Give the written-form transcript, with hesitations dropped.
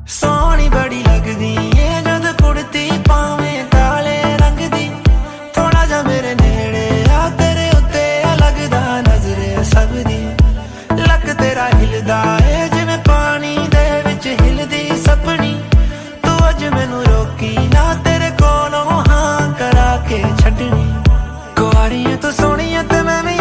सोहनी बड़ी लगदी ए जद कुड़ती पावें काले रंग दी। थोड़ा जा मेरे नेड़े आ तेरे उत्ते लगदा नजरे सब दी। लक तेरा हिलदा ए जिवें पानी दे विच हिलदी सपनी। तू अज मैनू रोकी ना तेरे कोलों हां करा के छड्डनी। कुआरी ऐ तू सोहनी ऐ ते मैं भी